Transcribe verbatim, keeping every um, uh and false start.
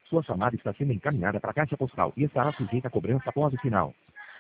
Sua chamada está sendo encaminhada para a caixa postal e estará sujeita a cobrança após o sinal.